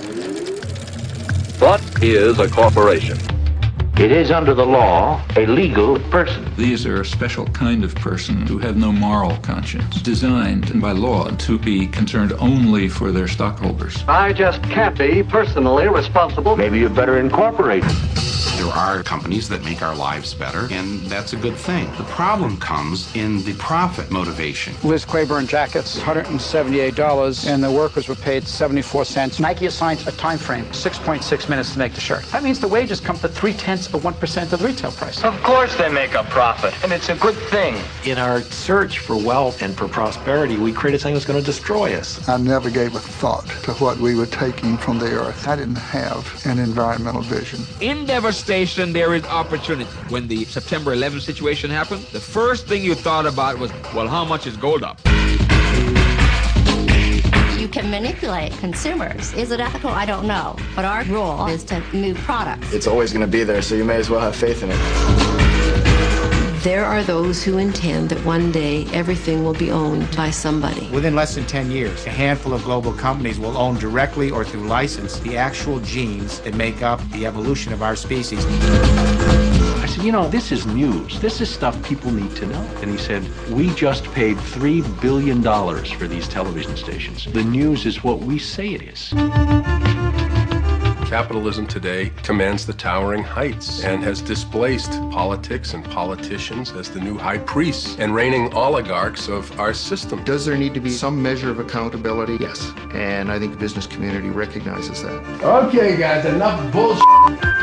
What is a corporation? It is under the law a legal person. These are a special kind of person who have no moral conscience, designed by law to be concerned only for their stockholders. I just can't be personally responsible. Maybe you better incorporate. There are companies that make our lives better, and that's a good thing. The problem comes in the profit motivation. Liz Claiborne jackets, $178, and the workers were paid 74 cents. Nike assigns a time frame, 6.6 minutes to make the shirt. That means the wages come to 0.3% of the retail price. Of course they make a profit, and it's a good thing. In our search for wealth and for prosperity, we created something that's going to destroy us. I never gave a thought to what we were taking from the earth. I didn't have an environmental vision. In devastation, there is opportunity. When the September 11th situation happened, the first thing you thought about was, well, how much is gold up? You can manipulate consumers. Is it ethical? I don't know. But our role is to move products. It's always going to be there, so you may as well have faith in it. There are those who intend that one day everything will be owned by somebody. Within less than 10 years, a handful of global companies will own directly or through license the actual genes that make up the evolution of our species. I said, you know, this is news. This is stuff people need to know. And he said, we just paid $3 billion for these television stations. The news is what we say it is. Capitalism today commands the towering heights and has displaced politics and politicians as the new high priests and reigning oligarchs of our system. Does there need to be some measure of accountability? Yes. And I think the business community recognizes that. Okay, guys, enough bullshit.